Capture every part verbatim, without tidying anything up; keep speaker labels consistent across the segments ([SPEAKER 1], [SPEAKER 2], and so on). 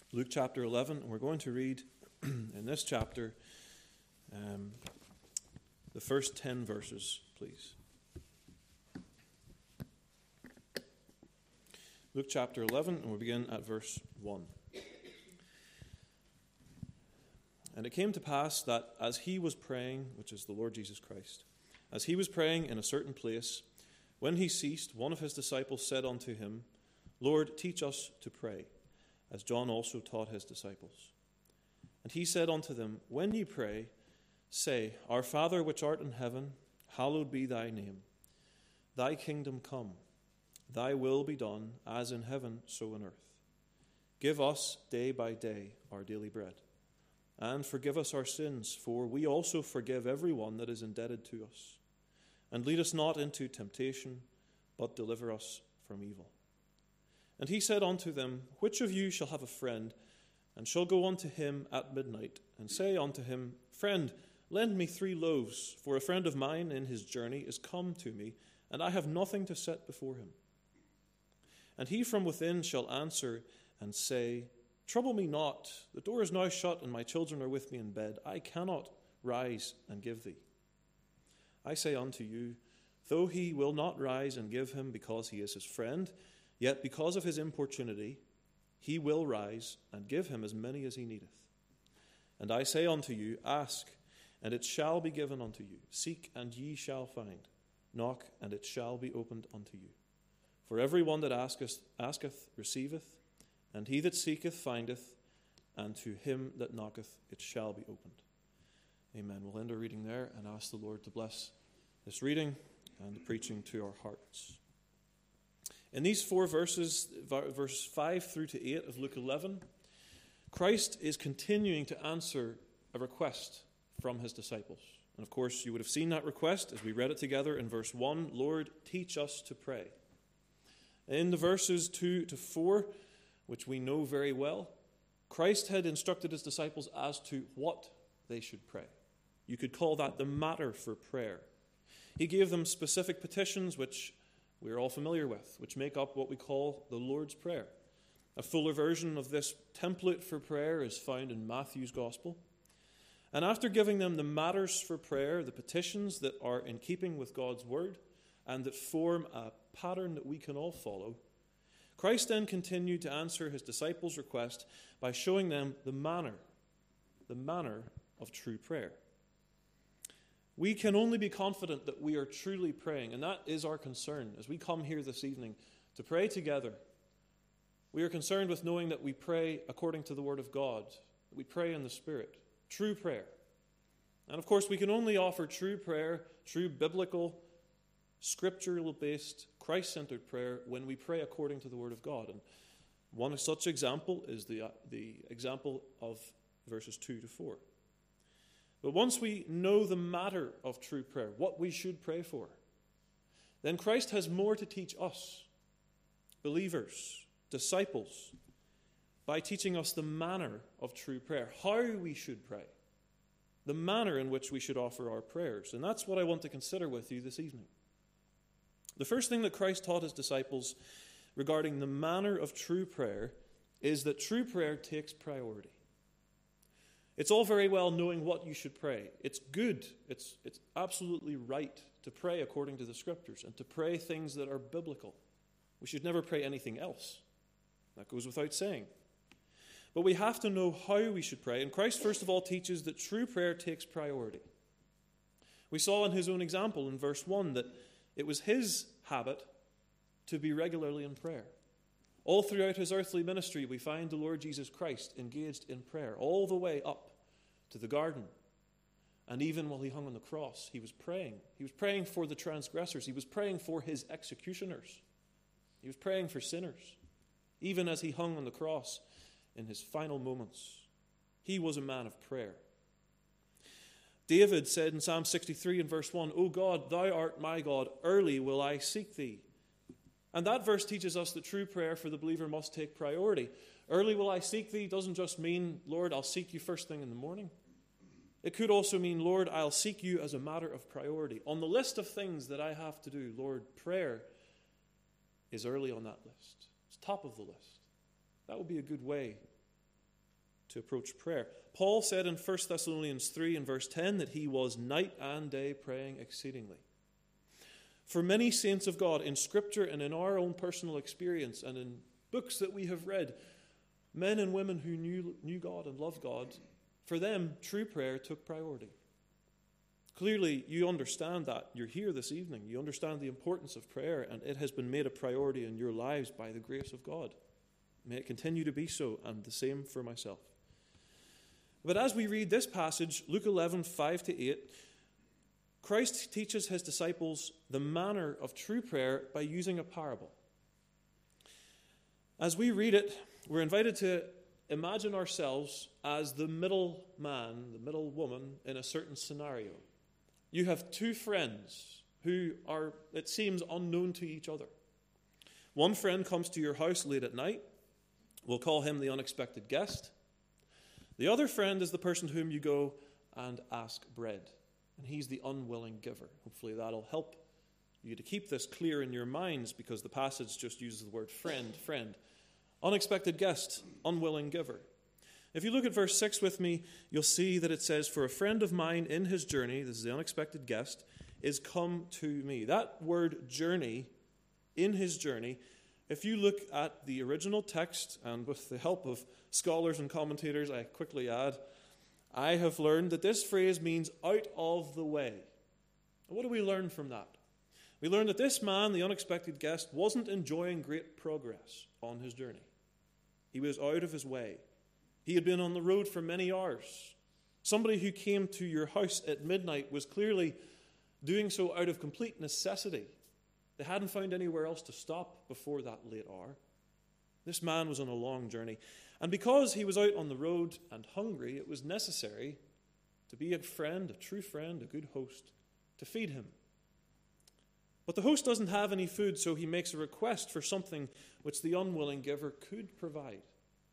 [SPEAKER 1] Luke chapter eleven, and we're going to read in this chapter um, the first ten verses, please. Luke chapter eleven, and we begin at verse one. And it came to pass that as he was praying, which is the Lord Jesus Christ, as he was praying in a certain place, when he ceased, one of his disciples said unto him, Lord, teach us to pray, as John also taught his disciples. And he said unto them, When ye pray, say, Our Father which art in heaven, hallowed be thy name. Thy kingdom come, thy will be done, as in heaven, so on earth. Give us day by day our daily bread. And forgive us our sins, for we also forgive every one that is indebted to us. And lead us not into temptation, but deliver us from evil. And he said unto them, Which of you shall have a friend, and shall go unto him at midnight, and say unto him, Friend, lend me three loaves, for a friend of mine in his journey is come to me, and I have nothing to set before him. And he from within shall answer and say, Trouble me not, the door is now shut, and my children are with me in bed. I cannot rise and give thee. I say unto you, though he will not rise and give him because he is his friend, yet because of his importunity, he will rise and give him as many as he needeth. And I say unto you, Ask, and it shall be given unto you. Seek, and ye shall find. Knock, and it shall be opened unto you. For every one that asketh, asketh receiveth, and he that seeketh findeth, and to him that knocketh it shall be opened. Amen. We'll end our reading there and ask the Lord to bless this reading and the preaching to our hearts. In these four verses, verses five through to eight of Luke eleven, Christ is continuing to answer a request from his disciples. And of course, you would have seen that request as we read it together in verse one, Lord, teach us to pray. In the verses two to four, which we know very well, Christ had instructed his disciples as to what they should pray. You could call that the matter for prayer. He gave them specific petitions, which we're all familiar with, which make up what we call the Lord's Prayer. A fuller version of this template for prayer is found in Matthew's Gospel. And after giving them the matters for prayer, the petitions that are in keeping with God's Word and that form a pattern that we can all follow, Christ then continued to answer his disciples' request by showing them the manner, the manner of true prayer. We can only be confident that we are truly praying, and that is our concern as we come here this evening to pray together. We are concerned with knowing that we pray according to the Word of God, that we pray in the Spirit, true prayer. And of course, we can only offer true prayer, true biblical, scriptural-based, Christ-centered prayer when we pray according to the Word of God. And one such example is the, uh, the example of verses two to four. But once we know the matter of true prayer, what we should pray for, then Christ has more to teach us, believers, disciples, by teaching us the manner of true prayer, how we should pray, the manner in which we should offer our prayers. And that's what I want to consider with you this evening. The first thing that Christ taught his disciples regarding the manner of true prayer is that true prayer takes priority. It's all very well knowing what you should pray. It's good, it's, it's absolutely right to pray according to the Scriptures and to pray things that are biblical. We should never pray anything else. That goes without saying. But we have to know how we should pray. And Christ, first of all, teaches that true prayer takes priority. We saw in his own example in verse one that it was his habit to be regularly in prayer. All throughout his earthly ministry, we find the Lord Jesus Christ engaged in prayer, all the way up to the garden. And even while he hung on the cross, he was praying. He was praying for the transgressors. He was praying for his executioners. He was praying for sinners. Even as he hung on the cross in his final moments, he was a man of prayer. David said in Psalm sixty-three and verse one, O God, thou art my God, early will I seek thee. And that verse teaches us that true prayer for the believer must take priority. Early will I seek thee doesn't just mean, Lord, I'll seek you first thing in the morning. It could also mean, Lord, I'll seek you as a matter of priority. On the list of things that I have to do, Lord, prayer is early on that list. It's top of the list. That would be a good way to approach prayer. Paul said in First Thessalonians three and verse ten that he was night and day praying exceedingly. For many saints of God, in Scripture and in our own personal experience and in books that we have read, men and women who knew, knew God and loved God, for them, true prayer took priority. Clearly, you understand that. You're here this evening. You understand the importance of prayer, and it has been made a priority in your lives by the grace of God. May it continue to be so, and the same for myself. But as we read this passage, Luke eleven, five to eight, Christ teaches his disciples the manner of true prayer by using a parable. As we read it, we're invited to imagine ourselves as the middle man, the middle woman in a certain scenario. You have two friends who are, it seems, unknown to each other. One friend comes to your house late at night. We'll call him the unexpected guest. The other friend is the person whom you go and ask bread, and he's the unwilling giver. Hopefully that'll help you to keep this clear in your minds, because the passage just uses the word friend, friend. Unexpected guest, unwilling giver. If you look at verse six with me, you'll see that it says, "For a friend of mine in his journey," this is the unexpected guest, "is come to me." That word journey, in his journey, if you look at the original text, and with the help of scholars and commentators, I quickly add, I have learned that this phrase means out of the way. What do we learn from that? We learn that this man, the unexpected guest, wasn't enjoying great progress on his journey. He was out of his way. He had been on the road for many hours. Somebody who came to your house at midnight was clearly doing so out of complete necessity. They hadn't found anywhere else to stop before that late hour. This man was on a long journey. And because he was out on the road and hungry, it was necessary to be a friend, a true friend, a good host, to feed him. But the host doesn't have any food, so he makes a request for something which the unwilling giver could provide.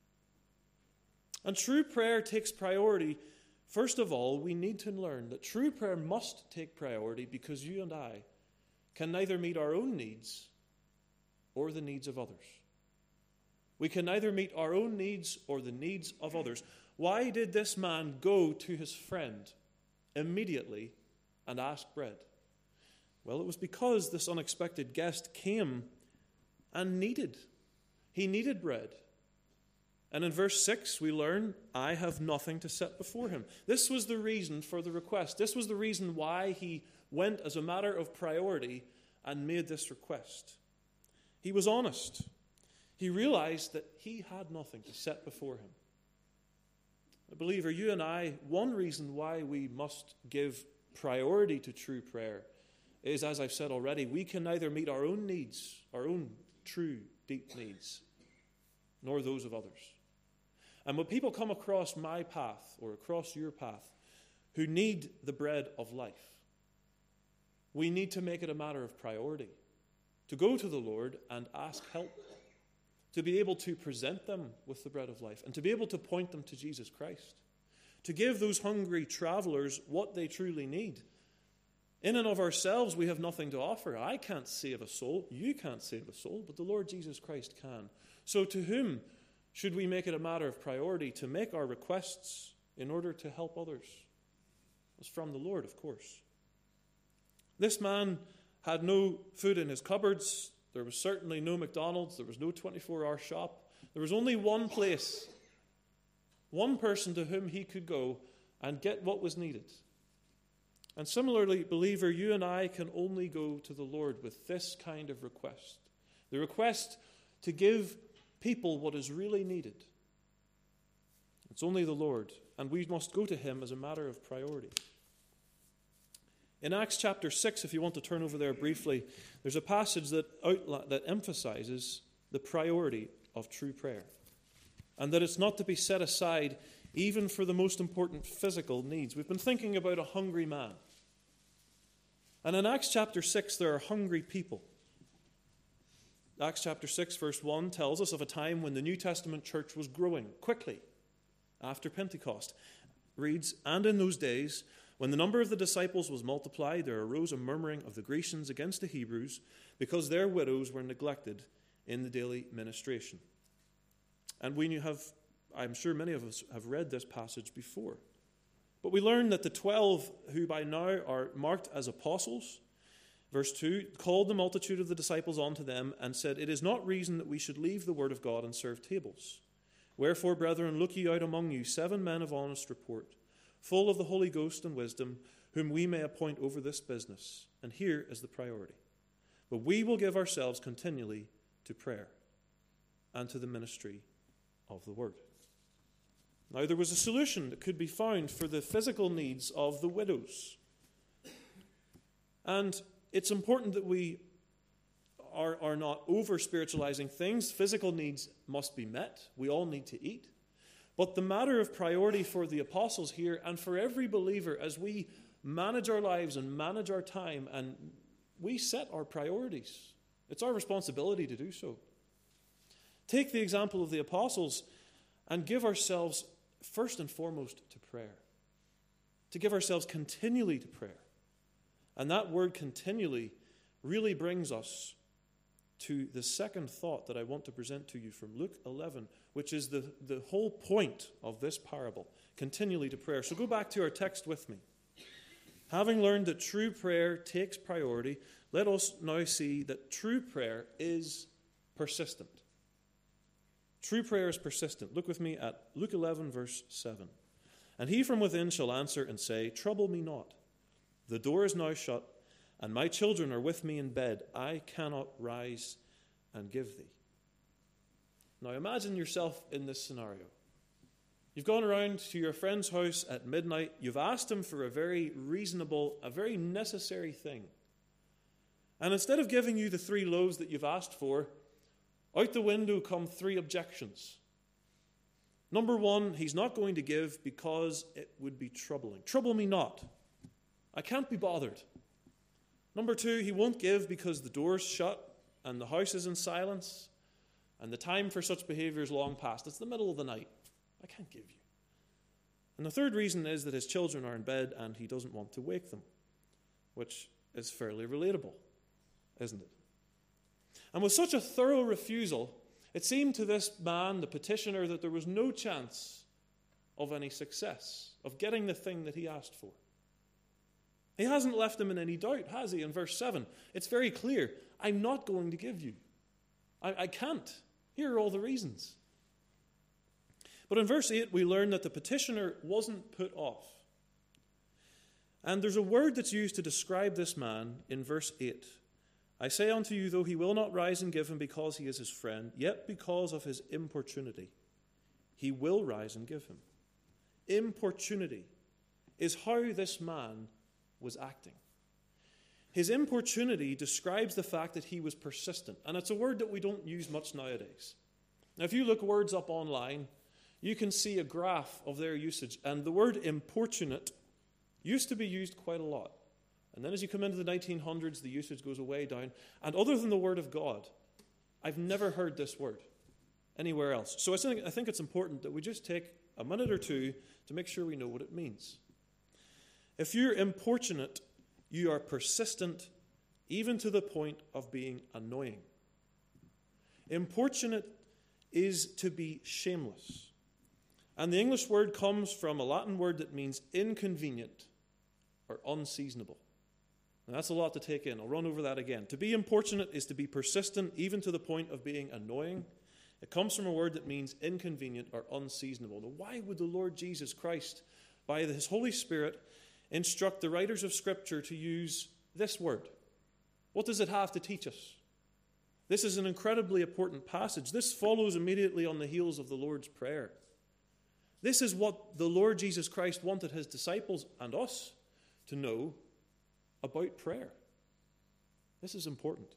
[SPEAKER 1] And true prayer takes priority. First of all, we need to learn that true prayer must take priority because you and I can neither meet our own needs or the needs of others. We can neither meet our own needs or the needs of others. Why did this man go to his friend immediately and ask bread? Well, it was because this unexpected guest came and needed. He needed bread. And in verse six, we learn, I have nothing to set before him. This was the reason for the request. This was the reason why he went as a matter of priority and made this request. He was honest. He realized that he had nothing to set before him. Believer, you and I, one reason why we must give priority to true prayer is, as I've said already, we can neither meet our own needs, our own true, deep needs, nor those of others. And when people come across my path or across your path who need the bread of life, we need to make it a matter of priority to go to the Lord and ask help, to be able to present them with the bread of life, and to be able to point them to Jesus Christ, to give those hungry travelers what they truly need. In and of ourselves, we have nothing to offer. I can't save a soul. You can't save a soul, but the Lord Jesus Christ can. So to whom should we make it a matter of priority to make our requests in order to help others? It's from the Lord, of course. This man had no food in his cupboards. There was certainly no McDonald's. There was no twenty-four hour shop. There was only one place, one person to whom he could go and get what was needed. And similarly, believer, you and I can only go to the Lord with this kind of request. The request to give people what is really needed. It's only the Lord, and we must go to him as a matter of priority. In Acts chapter six, if you want to turn over there briefly, there's a passage that outla- that emphasizes the priority of true prayer, and that it's not to be set aside even for the most important physical needs. We've been thinking about a hungry man. And in Acts chapter six, there are hungry people. Acts chapter six, verse one tells us of a time when the New Testament church was growing quickly after Pentecost. It reads, "And in those days, when the number of the disciples was multiplied, there arose a murmuring of the Grecians against the Hebrews, because their widows were neglected in the daily ministration." And we have I'm sure many of us have read this passage before. But we learn that the twelve, who by now are marked as apostles, verse two, called the multitude of the disciples unto them and said, It is not reason that we should leave the word of God and serve tables. Wherefore, brethren, look ye out among you seven men of honest report, full of the Holy Ghost and wisdom, whom we may appoint over this business. And here is the priority. But we will give ourselves continually to prayer and to the ministry of the word. Now, there was a solution that could be found for the physical needs of the widows. And it's important that we are, are not over-spiritualizing things. Physical needs must be met. We all need to eat. But the matter of priority for the apostles here and for every believer as we manage our lives and manage our time and we set our priorities. It's our responsibility to do so. Take the example of the apostles and give ourselves first and foremost to prayer. To give ourselves continually to prayer. And that word continually really brings us to the second thought that I want to present to you from Luke eleven, which is the, the whole point of this parable, continually to prayer. So go back to our text with me. Having learned that true prayer takes priority, let us now see that true prayer is persistent. True prayer is persistent. Look with me at Luke eleven, verse seven. And he from within shall answer and say, Trouble me not. The door is now shut, and my children are with me in bed. I cannot rise and give thee. Now imagine yourself in this scenario. You've gone around to your friend's house at midnight. You've asked him for a very reasonable, a very necessary thing. And instead of giving you the three loaves that you've asked for, out the window come three objections. Number one, he's not going to give because it would be troubling. Trouble me not. I can't be bothered. Number two, he won't give because the door's shut and the house is in silence and the time for such behavior is long past. It's the middle of the night. I can't give you. And the third reason is that his children are in bed and he doesn't want to wake them, which is fairly relatable, isn't it? And with such a thorough refusal, it seemed to this man, the petitioner, that there was no chance of any success, of getting the thing that he asked for. He hasn't left him in any doubt, has he? In verse seven, it's very clear. I'm not going to give you. I, I can't. Here are all the reasons. But in verse eight, we learn that the petitioner wasn't put off. And there's a word that's used to describe this man in verse eight. I say unto you, though he will not rise and give him because he is his friend, yet because of his importunity, he will rise and give him. Importunity is how this man was acting. His importunity describes the fact that he was persistent. And it's a word that we don't use much nowadays. Now, if you look words up online, you can see a graph of their usage. And the word importunate used to be used quite a lot. And then as you come into the nineteen hundreds, the usage goes way down. And other than the word of God, I've never heard this word anywhere else. So I think, I think it's important that we just take a minute or two to make sure we know what it means. If you're importunate, you are persistent, even to the point of being annoying. Importunate is to be shameless. And the English word comes from a Latin word that means inconvenient or unseasonable. And that's a lot to take in. I'll run over that again. To be importunate is to be persistent, even to the point of being annoying. It comes from a word that means inconvenient or unseasonable. Now, why would the Lord Jesus Christ, by his Holy Spirit, instruct the writers of Scripture to use this word? What does it have to teach us? This is an incredibly important passage. This follows immediately on the heels of the Lord's Prayer. This is what the Lord Jesus Christ wanted his disciples and us to know about prayer. This is important.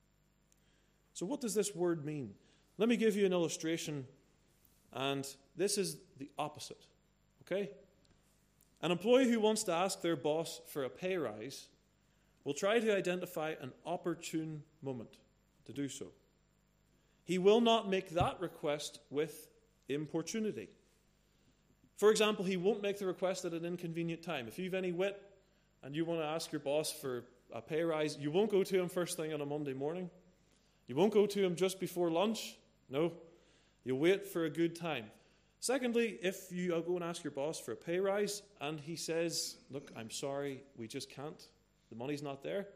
[SPEAKER 1] So what does this word mean? Let me give you an illustration, and this is the opposite. Okay? An employee who wants to ask their boss for a pay rise will try to identify an opportune moment to do so. He will not make that request with importunity. For example, he won't make the request at an inconvenient time. If you've any wit and you want to ask your boss for a pay rise, you won't go to him first thing on a Monday morning. You won't go to him just before lunch. No. You'll wait for a good time. Secondly, if you go and ask your boss for a pay rise and he says, look, I'm sorry, we just can't. The money's not there.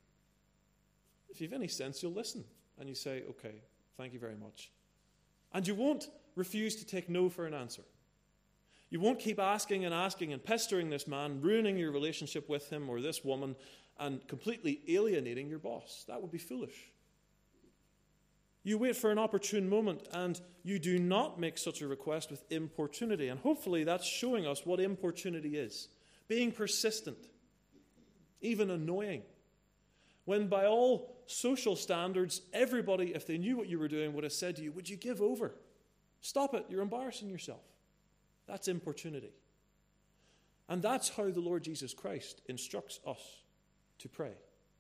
[SPEAKER 1] If you have any sense, you'll listen. And you say, okay, thank you very much. And you won't refuse to take no for an answer. You won't keep asking and asking and pestering this man, ruining your relationship with him or this woman, and completely alienating your boss. That would be foolish. You wait for an opportune moment, and you do not make such a request with importunity. And hopefully that's showing us what importunity is. Being persistent, even annoying. When by all social standards, everybody, if they knew what you were doing, would have said to you, would you give over? Stop it, you're embarrassing yourself. That's importunity. And that's how the Lord Jesus Christ instructs us to pray.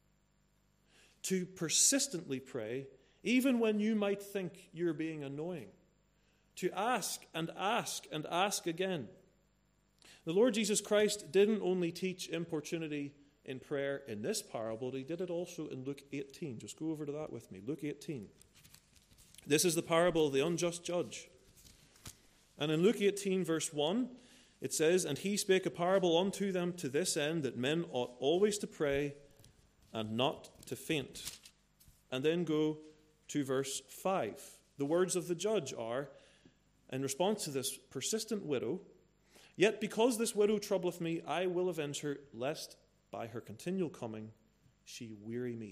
[SPEAKER 1] To persistently pray, even when you might think you're being annoying. To ask and ask and ask again. The Lord Jesus Christ didn't only teach importunity in prayer in this parable, but he did it also in Luke eighteen. Just go over to that with me. Luke eighteen. This is the parable of the unjust judge. And in Luke eighteen, verse one, it says, And he spake a parable unto them to this end, that men ought always to pray and not to faint. And then go to verse five. The words of the judge are, in response to this persistent widow, Yet because this widow troubleth me, I will avenge her, lest by her continual coming she weary me.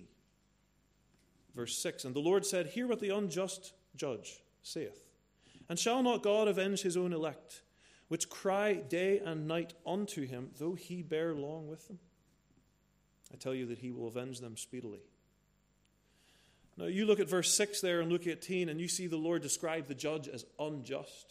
[SPEAKER 1] Verse six, And the Lord said, Hear what the unjust judge saith. And shall not God avenge his own elect, which cry day and night unto him, though he bear long with them? I tell you that he will avenge them speedily. Now you look at verse six there in Luke eighteen, and you see the Lord describe the judge as unjust.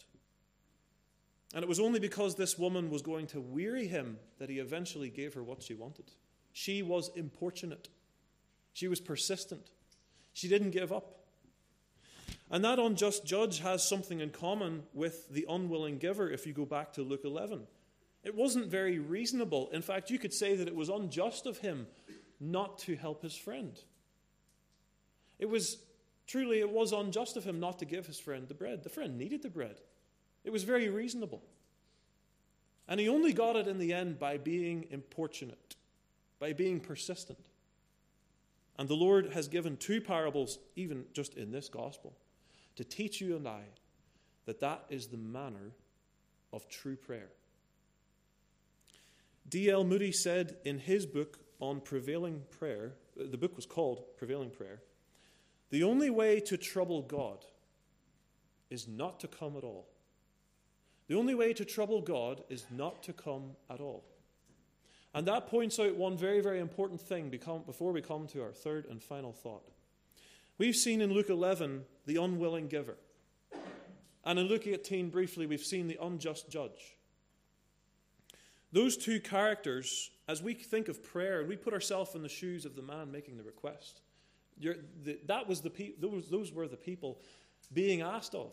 [SPEAKER 1] And it was only because this woman was going to weary him that he eventually gave her what she wanted. She was importunate. She was persistent. She didn't give up. And that unjust judge has something in common with the unwilling giver if you go back to Luke eleven. It wasn't very reasonable. In fact, you could say that it was unjust of him not to help his friend. It was, truly, it was unjust of him not to give his friend the bread. The friend needed the bread. It was very reasonable. And he only got it in the end by being importunate, by being persistent. And the Lord has given two parables, even just in this gospel, to teach you and I that that is the manner of true prayer. D L Moody said in his book on prevailing prayer, the book was called Prevailing Prayer, the only way to trouble God is not to come at all. The only way to trouble God is not to come at all. And that points out one very, very important thing before we come to our third and final thought. We've seen in Luke eleven the unwilling giver. And in Luke eighteen, briefly, we've seen the unjust judge. Those two characters, as we think of prayer, and we put ourselves in the shoes of the man making the request, you're, the, that was the pe- those, those were the people being asked of.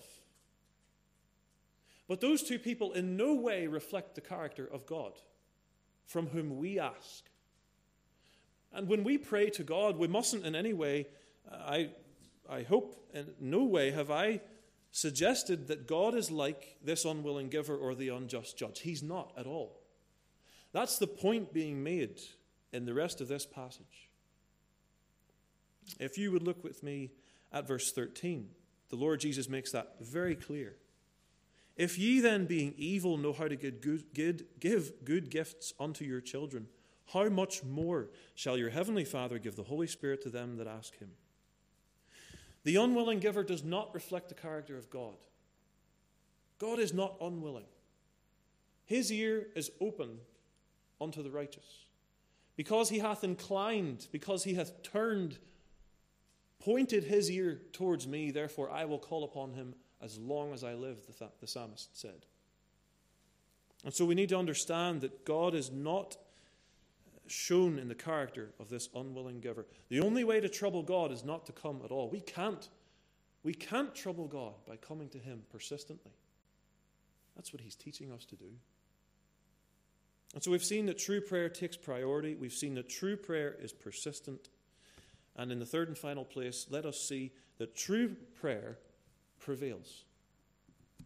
[SPEAKER 1] But those two people in no way reflect the character of God, from whom we ask. And when we pray to God, we mustn't in any way, I, I hope in no way have I suggested that God is like this unwilling giver or the unjust judge. He's not at all. That's the point being made in the rest of this passage. If you would look with me at verse thirteen, the Lord Jesus makes that very clear. If ye then, being evil, know how to give good, good, give good gifts unto your children, how much more shall your heavenly Father give the Holy Spirit to them that ask him? The unwilling giver does not reflect the character of God. God is not unwilling. His ear is open unto the righteous. Because he hath inclined, because he hath turned, pointed his ear towards me, therefore I will call upon him as long as I live, the, th- the psalmist said. And so we need to understand that God is not shown in the character of this unwilling giver. The only way to trouble God is not to come at all. We can't, we can't trouble God by coming to him persistently. That's what he's teaching us to do. And so we've seen that true prayer takes priority. We've seen that true prayer is persistent. And in the third and final place, let us see that true prayer prevails.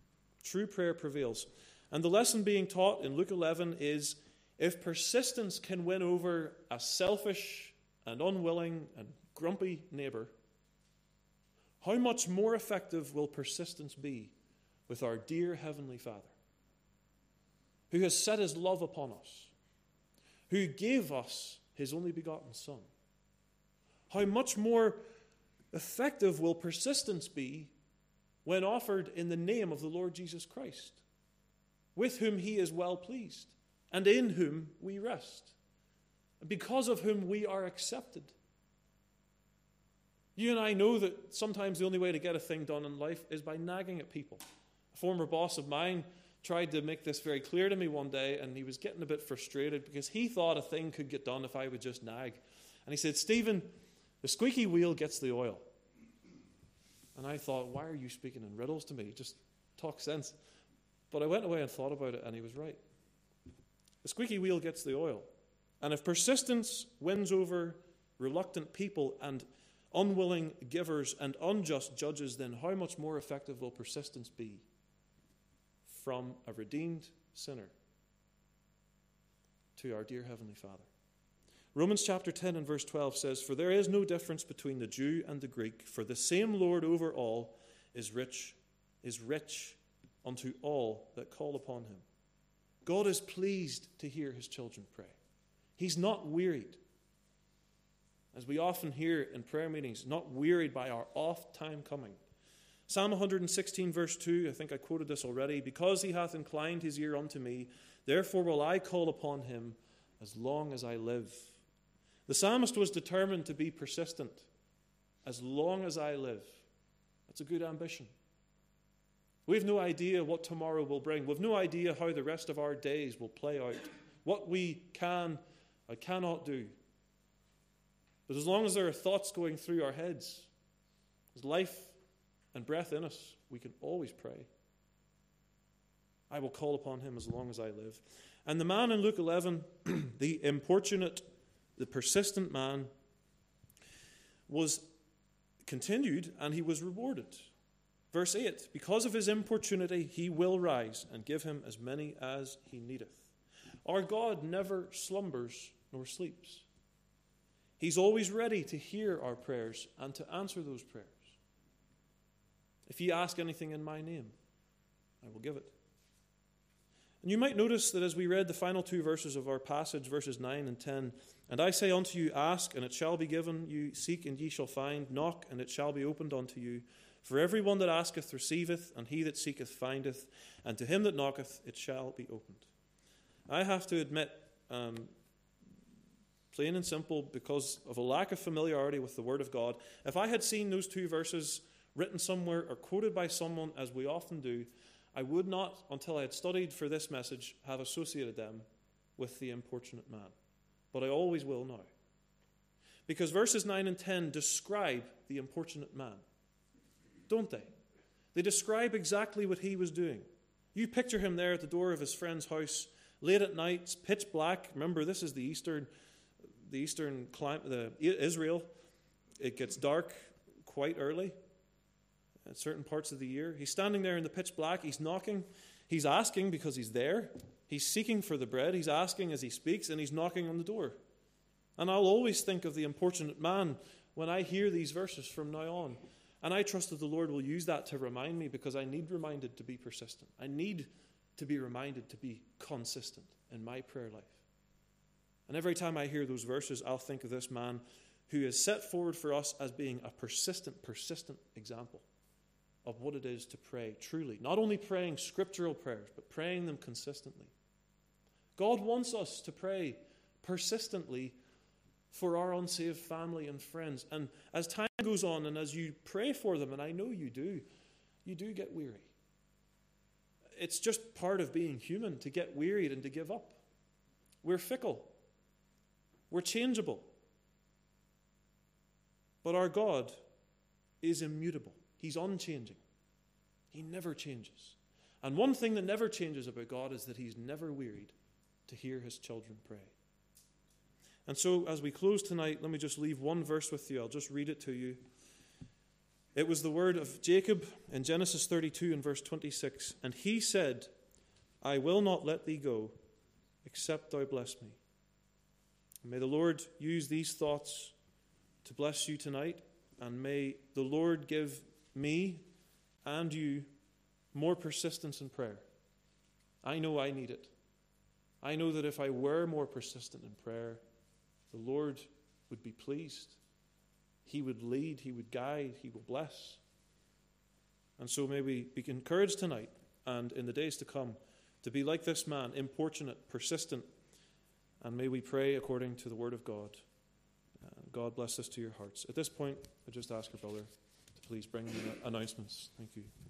[SPEAKER 1] True prayer prevails. And the lesson being taught in Luke eleven is, if persistence can win over a selfish and unwilling and grumpy neighbor, how much more effective will persistence be with our dear Heavenly Father, who has set his love upon us, who gave us his only begotten Son? How much more effective will persistence be when offered in the name of the Lord Jesus Christ, with whom he is well pleased, and in whom we rest, because of whom we are accepted? You and I know that sometimes the only way to get a thing done in life is by nagging at people. A former boss of mine tried to make this very clear to me one day, and he was getting a bit frustrated because he thought a thing could get done if I would just nag. And he said, "Stephen, the squeaky wheel gets the oil." And I thought, why are you speaking in riddles to me? Just talk sense. But I went away and thought about it, and he was right. The squeaky wheel gets the oil. And if persistence wins over reluctant people and unwilling givers and unjust judges, then how much more effective will persistence be from a redeemed sinner to our dear Heavenly Father? Romans chapter ten and verse twelve says, "For there is no difference between the Jew and the Greek, for the same Lord over all is rich, is rich unto all that call upon him." God is pleased to hear his children pray. He's not wearied, as we often hear in prayer meetings, not wearied by our oft time coming. Psalm one sixteen verse two, I think I quoted this already, "Because he hath inclined his ear unto me, therefore will I call upon him as long as I live." The psalmist was determined to be persistent. As long as I live. That's a good ambition. We have no idea what tomorrow will bring. We have no idea how the rest of our days will play out, what we can or cannot do. But as long as there are thoughts going through our heads, there's life and breath in us, we can always pray. I will call upon him as long as I live. And the man in Luke eleven, the importunate, the persistent man, was continued and he was rewarded. Verse eight, "Because of his importunity he will rise and give him as many as he needeth." Our God never slumbers nor sleeps. He's always ready to hear our prayers and to answer those prayers. "If ye ask anything in my name, I will give it." And you might notice that as we read the final two verses of our passage, verses nine and ten, "And I say unto you, ask, and it shall be given you, seek, and ye shall find, knock, and it shall be opened unto you. For every one that asketh receiveth, and he that seeketh findeth, and to him that knocketh it shall be opened." I have to admit, um, plain and simple, because of a lack of familiarity with the Word of God, if I had seen those two verses written somewhere or quoted by someone, as we often do, I would not, until I had studied for this message, have associated them with the importunate man. But I always will now. Because verses nine and ten describe the importunate man, don't they? They describe exactly what he was doing. You picture him there at the door of his friend's house, late at night, it's pitch black. Remember, this is the eastern, the eastern climate, the Israel. It gets dark quite early at certain parts of the year. He's standing there in the pitch black. He's knocking. He's asking because he's there. He's seeking for the bread. He's asking as he speaks, and he's knocking on the door. And I'll always think of the importunate man when I hear these verses from now on. And I trust that the Lord will use that to remind me, because I need reminded to be persistent. I need to be reminded to be consistent in my prayer life. And every time I hear those verses, I'll think of this man who is set forward for us as being a persistent, persistent example of what it is to pray truly. Not only praying scriptural prayers, but praying them consistently. God wants us to pray persistently for our unsaved family and friends. And as time goes on, and as you pray for them, and I know you do, you do get weary. It's just part of being human to get wearied and to give up. We're fickle. We're changeable. But our God is immutable. He's unchanging. He never changes. And one thing that never changes about God is that he's never wearied to hear his children pray. And so as we close tonight, let me just leave one verse with you. I'll just read it to you. It was the word of Jacob in Genesis thirty-two and verse twenty-six. And he said, I will not let thee go, except thou bless me. And may the Lord use these thoughts to bless you tonight. And may the Lord give me and you more persistence in prayer. I know I need it. I know that if I were more persistent in prayer, the Lord would be pleased. He would lead, He would guide, He will bless. And so may we be encouraged tonight and in the days to come to be like this man, importunate, persistent, and may we pray according to the word of God. Uh, God bless this to your hearts. At this point, I just ask our brother to please bring the announcements. Thank you.